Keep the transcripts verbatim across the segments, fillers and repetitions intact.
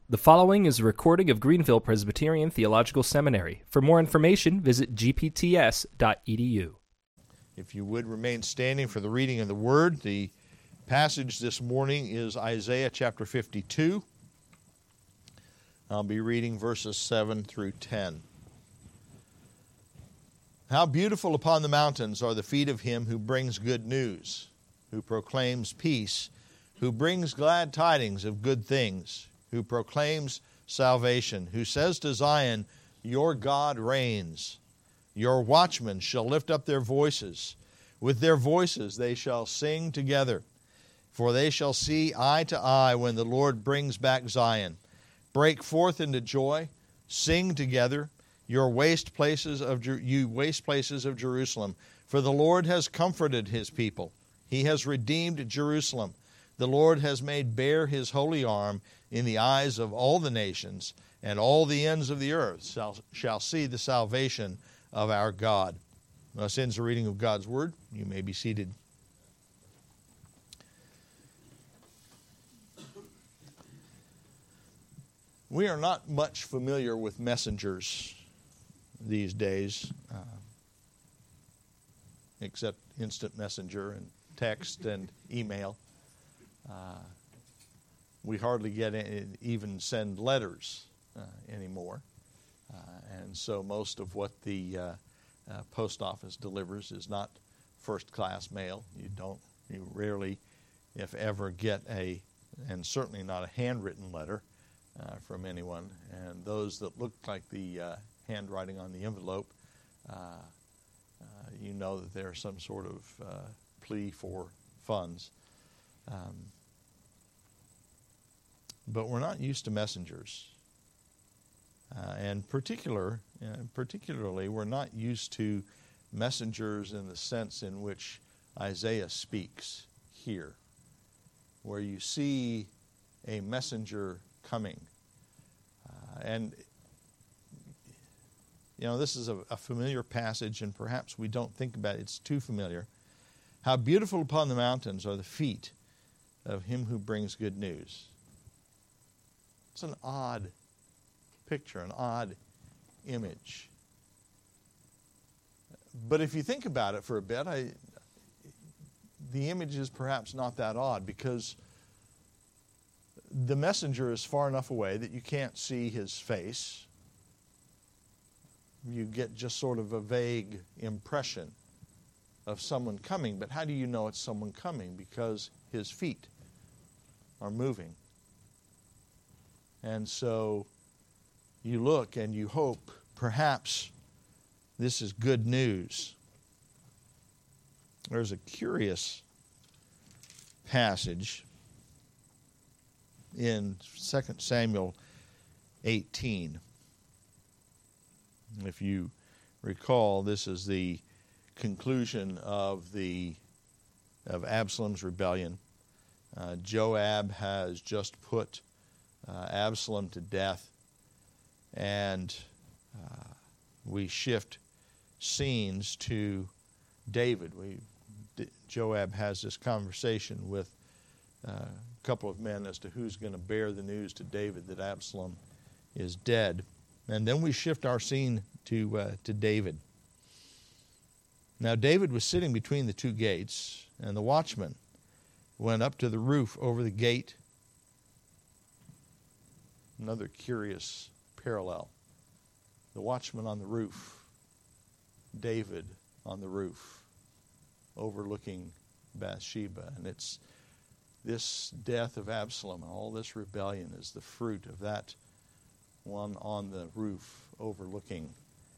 The following is a recording of Greenville Presbyterian Theological Seminary. For more information, visit g p t s dot e d u. If you would remain standing for the reading of the Word, the passage this morning is Isaiah chapter fifty-two. I'll be reading verses seven through ten. How beautiful upon the mountains are the feet of him who brings good news, who proclaims peace, who brings glad tidings of good things, who proclaims salvation, who says to Zion, your God reigns. Your watchmen shall lift up their voices. With their voices they shall sing together. For they shall see eye to eye when the Lord brings back Zion. Break forth into joy, sing together, your waste places of you waste places of Jerusalem. For the Lord has comforted his people. He has redeemed Jerusalem. The Lord has made bare his holy arm in the eyes of all the nations, and all the ends of the earth shall, shall see the salvation of our God. Thus ends the reading of God's Word. You may be seated. We are not much familiar with messengers these days, uh, except instant messenger and text and email. Uh, we hardly get any, even send letters uh, anymore. Uh, and so most of what the uh, uh, post office delivers is not first-class mail. You don't, you rarely, if ever, get a, and certainly not a handwritten letter uh, from anyone. And those that look like the uh, handwriting on the envelope, uh, uh, you know that there's some sort of uh, plea for funds. Um, but we're not used to messengers. Uh, and particular, uh, particularly, we're not used to messengers in the sense in which Isaiah speaks here, where you see a messenger coming. Uh, and, you know, this is a, a familiar passage, and perhaps we don't think about it. It's too familiar. How beautiful upon the mountains are the feet of him who brings good news. It's an odd picture, an odd image. But if you think about it for a bit, I, the image is perhaps not that odd, because the messenger is far enough away that you can't see his face. You get just sort of a vague impression of someone coming, but how do you know it's someone coming? Because his feet are moving. And so you look and you hope perhaps this is good news. There's a curious passage in Second Samuel eighteen. If you recall, this is the conclusion of the of Absalom's rebellion. Uh, Joab has just put uh, Absalom to death, and uh, we shift scenes to David. We D- Joab has this conversation with uh, a couple of men as to who's going to bear the news to David that Absalom is dead, and then we shift our scene to uh, to David. Now David was sitting between the two gates, and the watchman went up to the roof over the gate. Another curious parallel. The watchman on the roof, David on the roof, overlooking Bathsheba. And it's this death of Absalom and all this rebellion is the fruit of that one on the roof overlooking.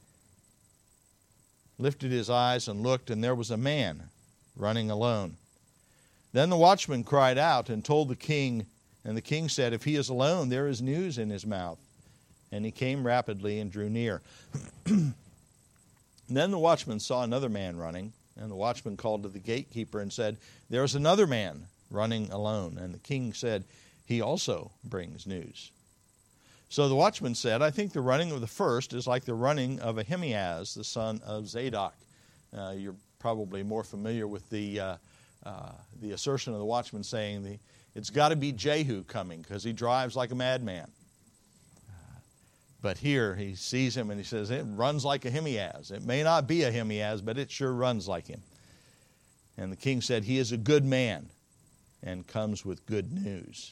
Lifted his eyes and looked, and there was a man running alone. Then the watchman cried out and told the king, and the king said, if he is alone, there is news in his mouth. And he came rapidly and drew near. Then the watchman saw another man running, and the watchman called to the gatekeeper and said, there is another man running alone. And the king said, he also brings news. So the watchman said, I think the running of the first is like the running of Ahimaaz, the son of Zadok. Uh, you're probably more familiar with the uh, uh, the assertion of the watchman saying the it's got to be Jehu coming because he drives like a madman. But here he sees him and he says, it runs like a Ahimaaz. It may not be a Ahimaaz, but it sure runs like him. And the king said, he is a good man and comes with good news.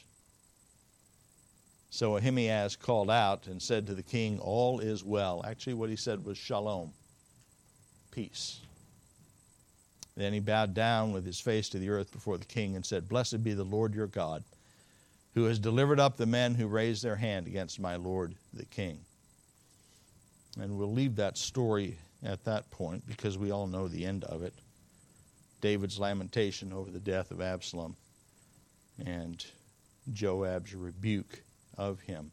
So Ahimaaz called out and said to the king, all is well. Actually, what he said was shalom, peace. Then he bowed down with his face to the earth before the king and said, blessed be the Lord your God, who has delivered up the men who raised their hand against my lord the king. And we'll leave that story at that point because we all know the end of it. David's lamentation over the death of Absalom and Joab's rebuke of him.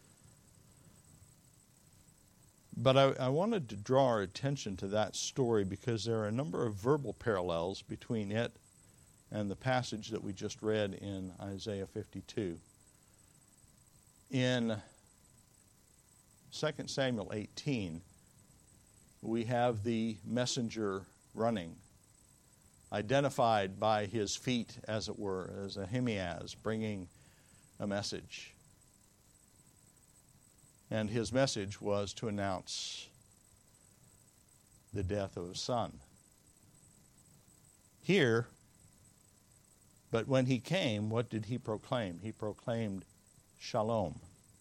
But I, I wanted to draw our attention to that story because there are a number of verbal parallels between it and the passage that we just read in Isaiah fifty-two. In Second Samuel eighteen, we have the messenger running, identified by his feet, as it were, as Ahimaaz, bringing a message. And his message was to announce the death of a son. Here, but when he came, what did he proclaim? He proclaimed shalom.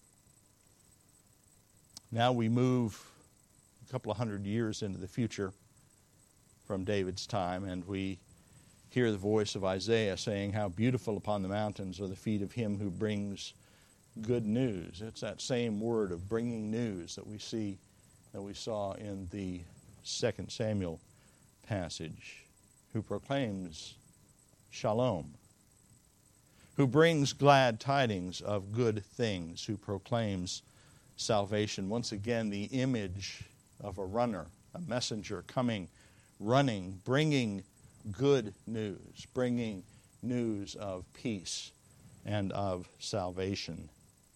Now we move a couple of hundred years into the future from David's time, and we hear the voice of Isaiah saying, how beautiful upon the mountains are the feet of him who brings good news. It's that same word of bringing news that we see, that we saw in the Second Samuel passage, who proclaims shalom, who brings glad tidings of good things, who proclaims salvation. Once again, the image of a runner, a messenger coming, running, bringing good news, bringing news of peace and of salvation.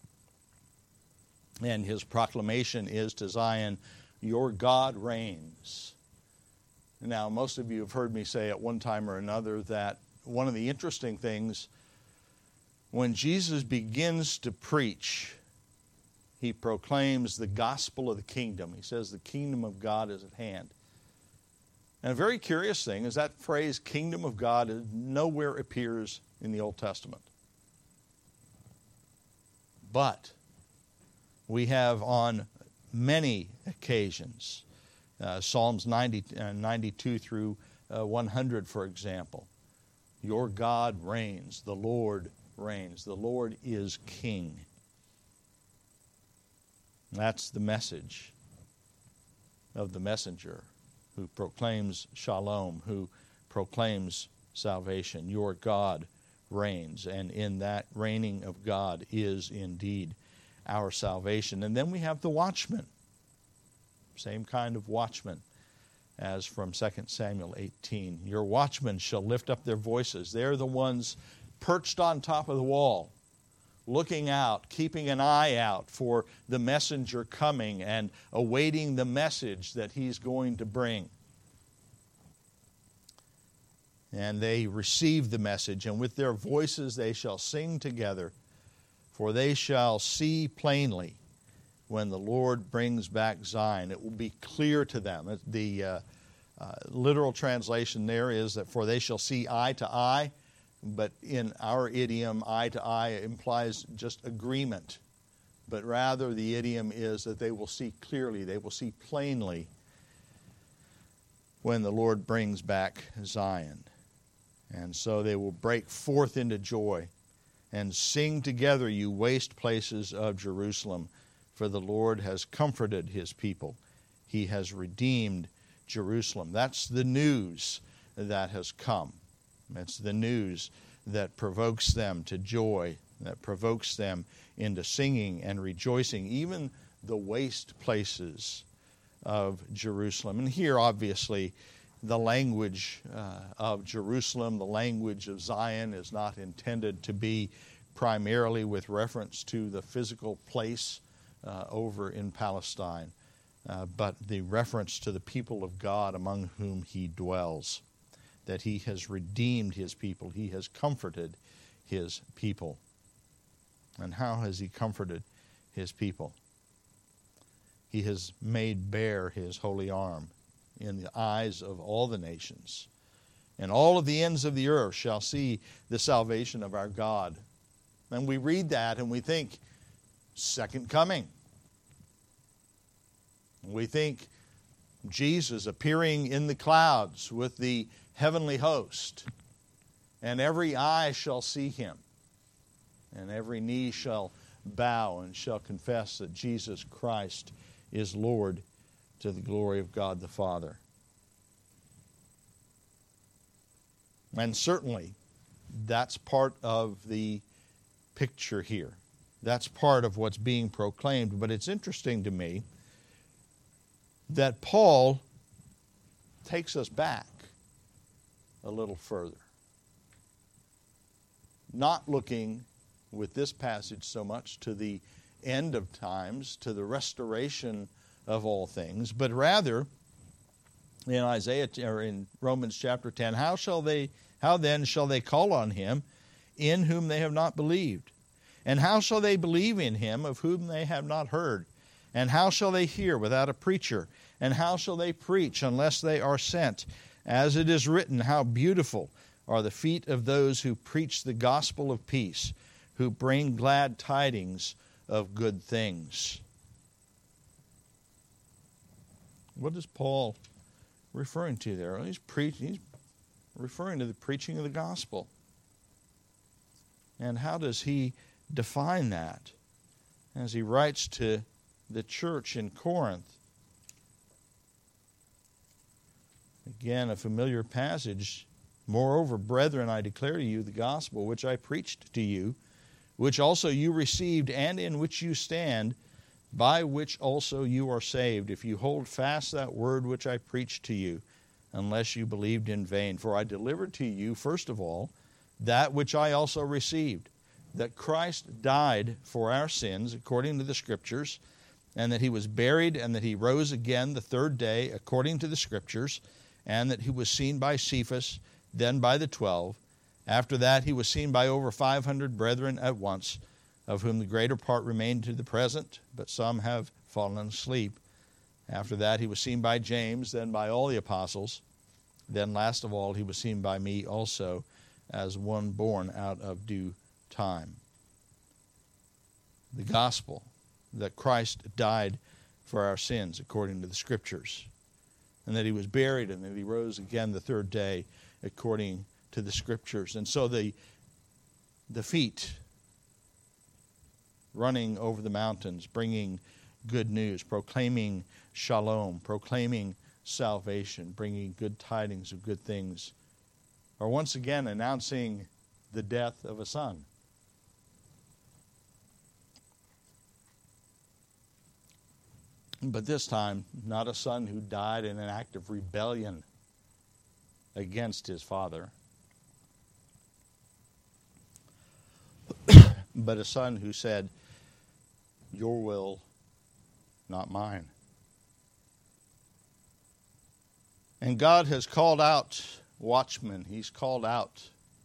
And his proclamation is to Zion, your God reigns. Now, most of you have heard me say at one time or another that one of the interesting things, when Jesus begins to preach, he proclaims the gospel of the kingdom. He says the kingdom of God is at hand. And a very curious thing is that phrase, kingdom of God, nowhere appears in the Old Testament. But we have on many occasions, uh, Psalms ninety, uh, ninety-two through uh, one hundred, for example, your God reigns, the Lord reigns, the Lord is king. That's the message of the messenger who proclaims shalom, who proclaims salvation. Your God reigns, and in that reigning of God is indeed our salvation. And then we have the watchman, same kind of watchman as from Second Samuel eighteen. Your watchmen shall lift up their voices. They're the ones perched on top of the wall, looking out, keeping an eye out for the messenger coming and awaiting the message that he's going to bring. And they receive the message, and with their voices they shall sing together, for they shall see plainly when the Lord brings back Zion. It will be clear to them. The uh, uh, literal translation there is that for they shall see eye to eye, but in our idiom, eye to eye implies just agreement. But rather the idiom is that they will see clearly, they will see plainly when the Lord brings back Zion. And so they will break forth into joy and sing together, you waste places of Jerusalem, for the Lord has comforted his people. He has redeemed Jerusalem. That's the news that has come. It's the news that provokes them to joy, that provokes them into singing and rejoicing, even the waste places of Jerusalem. And here, obviously, the language uh, of Jerusalem, the language of Zion, is not intended to be primarily with reference to the physical place uh, over in Palestine, uh, but the reference to the people of God among whom he dwells, that he has redeemed his people, he has comforted his people. And how has he comforted his people? He has made bare his holy arm in the eyes of all the nations. And all of the ends of the earth shall see the salvation of our God. And we read that and we think, second coming. We think Jesus appearing in the clouds with the heavenly host. And every eye shall see him. And every knee shall bow and shall confess that Jesus Christ is Lord, to the glory of God the Father. And certainly, that's part of the picture here. That's part of what's being proclaimed. But it's interesting to me that Paul takes us back a little further. Not looking with this passage so much to the end of times, to the restoration of all things, but rather in Isaiah or in Romans chapter ten, how shall they how then shall they call on him in whom they have not believed? And how shall they believe in him of whom they have not heard? And how shall they hear without a preacher? And how shall they preach unless they are sent? As it is written, how beautiful are the feet of those who preach the gospel of peace, who bring glad tidings of good things. What is Paul referring to there? Well, he's, pre- he's referring to the preaching of the gospel. And how does he define that? As he writes to the church in Corinth. Again, a familiar passage. Moreover, brethren, I declare to you the gospel which I preached to you, which also you received, and in which you stand, by which also you are saved, if you hold fast that word which I preached to you, unless you believed in vain. For I delivered to you, first of all, that which I also received, that Christ died for our sins, according to the Scriptures, and that he was buried, and that he rose again the third day, according to the Scriptures, and that he was seen by Cephas, then by the twelve. After that he was seen by over five hundred brethren at once, of whom the greater part remain to the present, but some have fallen asleep. After that he was seen by James, then by all the apostles. Then last of all he was seen by me also, as one born out of due time. The gospel, that Christ died for our sins according to the Scriptures, and that he was buried, and that he rose again the third day according to the Scriptures. And so the the feet running over the mountains, bringing good news, proclaiming shalom, proclaiming salvation, bringing good tidings of good things, are once again announcing the death of a son. But this time, not a son who died in an act of rebellion against his father, but a son who said, your will, not mine. And God has called out watchmen. He's called out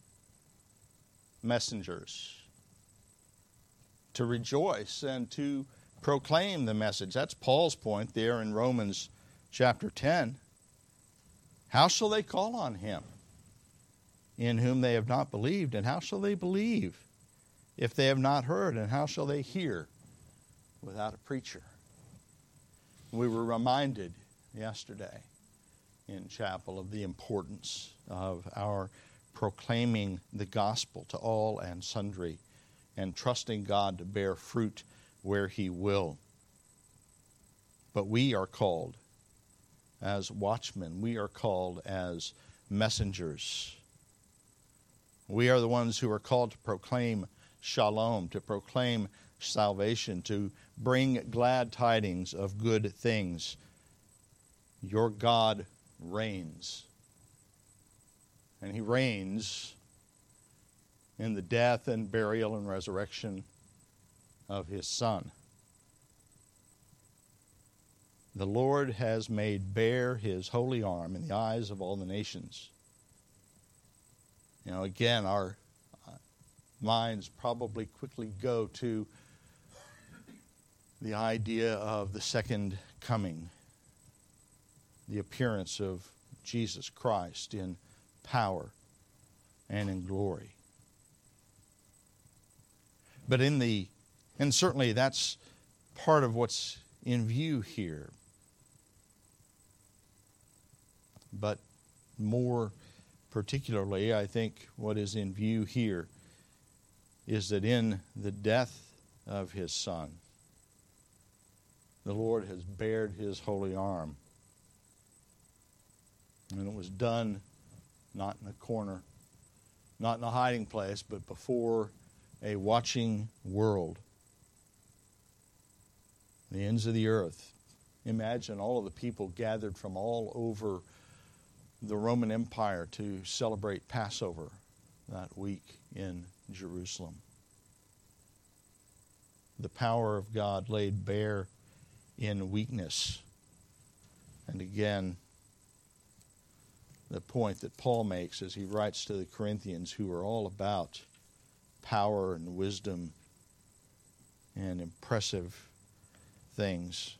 messengers to rejoice and to proclaim the message. That's Paul's point there in Romans chapter ten. How shall they call on him in whom they have not believed? And how shall they believe if they have not heard? And how shall they hear without a preacher? We were reminded yesterday in chapel of the importance of our proclaiming the gospel to all and sundry, and trusting God to bear fruit where he will. But we are called as watchmen. We are called as messengers. We are the ones who are called to proclaim shalom, to proclaim salvation, to bring glad tidings of good things. Your God reigns. And he reigns in the death and burial and resurrection of his Son. The Lord has made bare his holy arm in the eyes of all the nations. You know, again, our minds probably quickly go to the idea of the second coming, the appearance of Jesus Christ in power and in glory. But in the, and certainly that's part of what's in view here. But more particularly, I think what is in view here is that in the death of His Son, the Lord has bared His holy arm. And it was done not in a corner, not in a hiding place, but before a watching world. The ends of the earth. Imagine all of the people gathered from all over the Roman Empire to celebrate Passover that week in Jerusalem. The power of God laid bare in weakness. And again, the point that Paul makes as he writes to the Corinthians, who are all about power and wisdom and impressive things.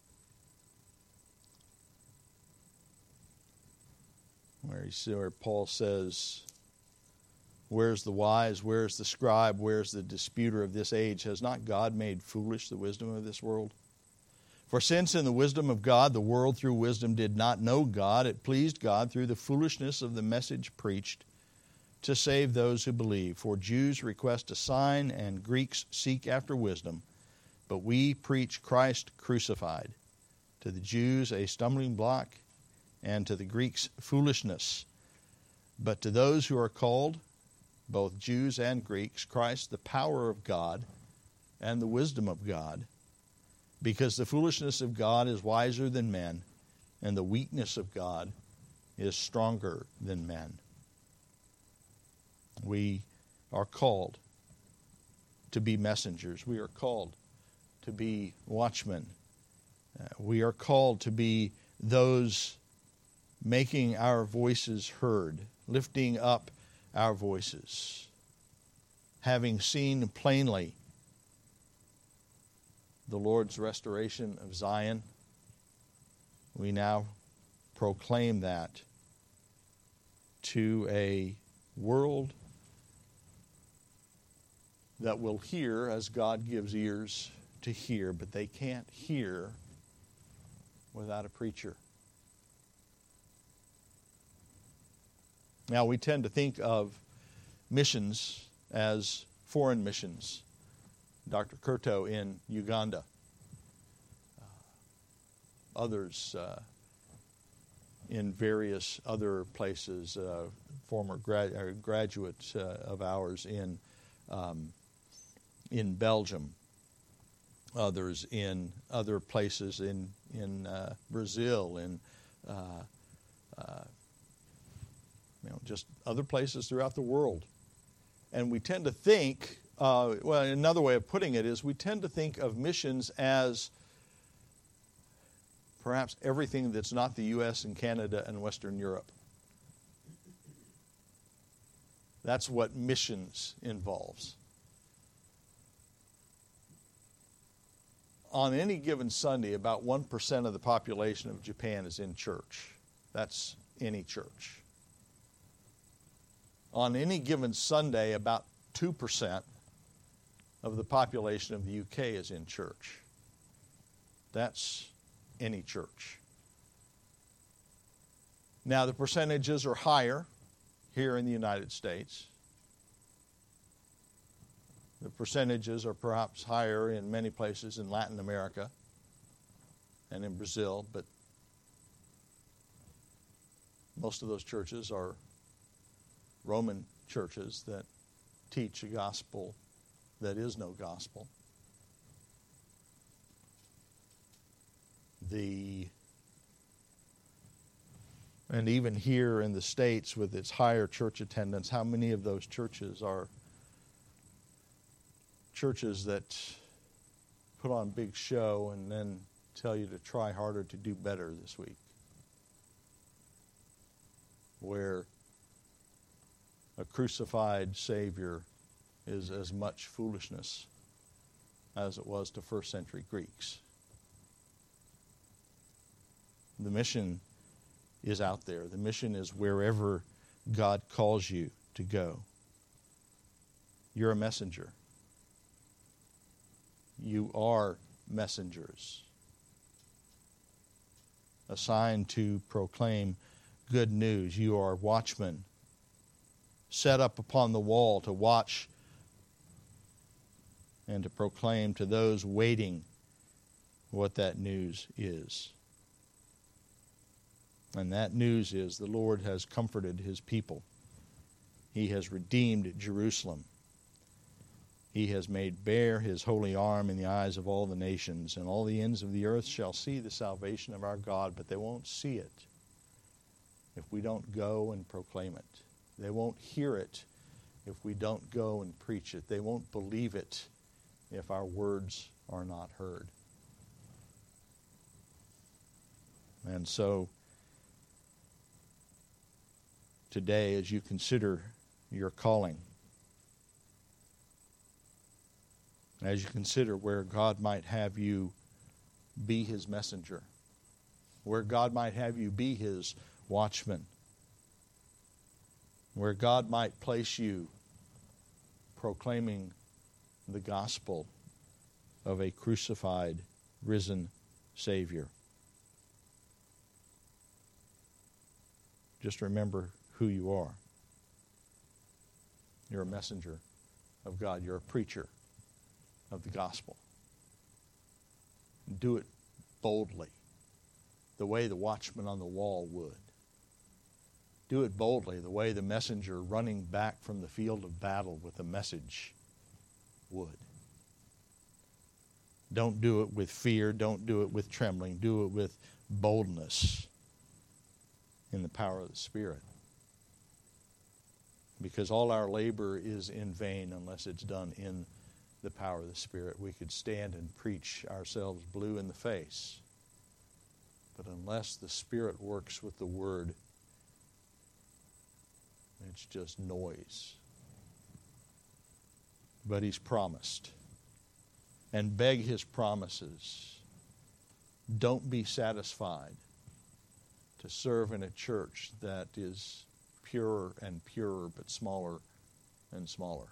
Where, he, where Paul says, where's the wise, where's the scribe, where's the disputer of this age? Has not God made foolish the wisdom of this world? For since in the wisdom of God, the world through wisdom did not know God, it pleased God through the foolishness of the message preached to save those who believe. For Jews request a sign and Greeks seek after wisdom, but we preach Christ crucified. To the Jews a stumbling block, and to the Greeks foolishness. But to those who are called, both Jews and Greeks, Christ the power of God and the wisdom of God. Because the foolishness of God is wiser than men, and the weakness of God is stronger than men. We are called to be messengers. We are called to be watchmen. Uh, we are called to be those making our voices heard, lifting up our voices, having seen plainly the Lord's restoration of Zion. We now proclaim that to a world that will hear as God gives ears to hear, but they can't hear without a preacher. Now, we tend to think of missions as foreign missions. Doctor Kurto in Uganda. Uh, others uh, in various other places, uh, former grad, uh, graduates uh, of ours in um, in Belgium. Others in other places in in uh, Brazil, in uh, uh, you know, just other places throughout the world. And we tend to think, uh, well, another way of putting it is we tend to think of missions as perhaps everything that's not the U S and Canada and Western Europe. That's what missions involves. On any given Sunday, about one percent of the population of Japan is in church. That's any church. On any given Sunday, about two percent of the population of the U K is in church. That's any church. Now, the percentages are higher here in the United States. The percentages are perhaps higher in many places in Latin America and in Brazil, but most of those churches are Roman churches that teach a gospel that is no gospel. The and even here in the States with its higher church attendance, how many of those churches are churches that put on big show and then tell you to try harder to do better this week? Where a crucified Savior is as much foolishness as it was to first century Greeks. The mission is out there. The mission is wherever God calls you to go. You're a messenger. You are messengers, assigned to proclaim good news. You are watchmen, set up upon the wall to watch and to proclaim to those waiting what that news is. And that news is the Lord has comforted His people. He has redeemed Jerusalem. He has made bare His holy arm in the eyes of all the nations, and all the ends of the earth shall see the salvation of our God, but they won't see it if we don't go and proclaim it. They won't hear it if we don't go and preach it. They won't believe it if our words are not heard. And so, today, as you consider your calling, as you consider where God might have you be His messenger, where God might have you be His watchman, where God might place you proclaiming the gospel of a crucified, risen Savior. Just remember who you are. You're a messenger of God. You're a preacher of the gospel. Do it boldly, the way the watchman on the wall would. Do it boldly, the way the messenger running back from the field of battle with a message would. Don't do it with fear. Don't do it with trembling. Do it with boldness in the power of the Spirit. Because all our labor is in vain unless it's done in the power of the Spirit. We could stand and preach ourselves blue in the face, but unless the Spirit works with the Word, it's just noise. But He's promised. And beg His promises. Don't be satisfied to serve in a church that is purer and purer, but smaller and smaller.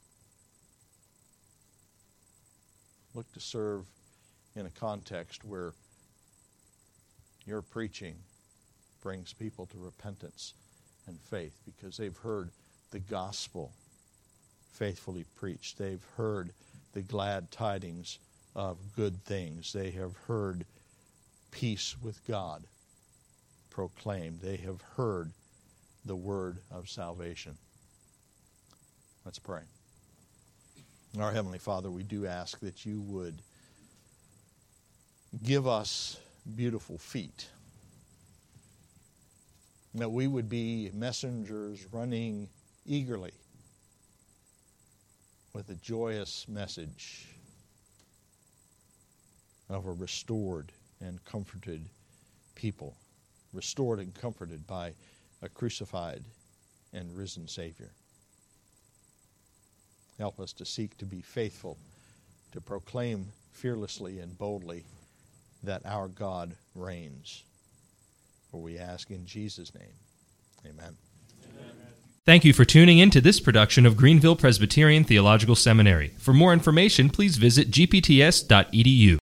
Look to serve in a context where your preaching brings people to repentance and faith, because they've heard the gospel faithfully preached. They've heard the glad tidings of good things. They have heard peace with God proclaimed. They have heard the word of salvation. Let's pray. Our Heavenly Father, we do ask that you would give us beautiful feet, that we would be messengers running eagerly with a joyous message of a restored and comforted people, restored and comforted by a crucified and risen Savior. Help us to seek to be faithful, to proclaim fearlessly and boldly that our God reigns. For we ask in Jesus' name. Amen. Amen. Thank you for tuning in to this production of Greenville Presbyterian Theological Seminary. For more information, please visit g p t s dot e d u.